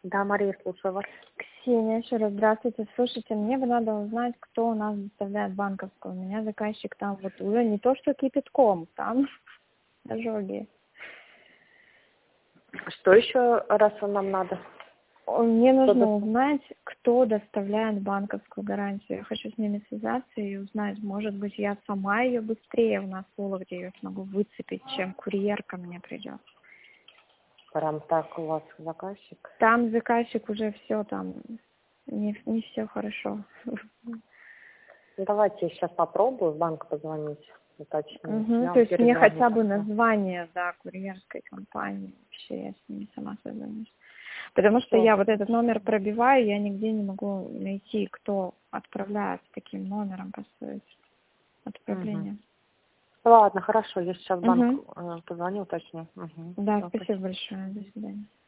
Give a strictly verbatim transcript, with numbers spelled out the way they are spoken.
Да, Мария, слушаю вас. Ксения, еще раз здравствуйте. Слушайте, мне бы надо узнать, кто у нас доставляет банковскую. У меня заказчик там вот уже не то, что кипятком, там ожоги. Что еще раз нам надо? Мне нужно Кто-то... узнать, кто доставляет банковскую гарантию. Я хочу с ними связаться и узнать, может быть, я сама ее быстрее у нас в Вологде ее смогу выцепить, чем курьер ко мне придет. Прям так у вас заказчик? Там заказчик уже все там, не, не все хорошо. Давайте я сейчас попробую в банк позвонить, уточнить. Угу, Я то вам есть мне перезвоню хотя бы тогда. название, да, курьерской компании, вообще я с ними сама созвонюсь. Потому что Всё. я вот этот номер пробиваю, я нигде не могу найти, кто отправляет с таким номером, по сути, Угу. отправление. Ладно, хорошо, я сейчас в банк Угу. э, позвоню, уточню. Угу. Да, Всё, спасибо спасибо. большое, до свидания.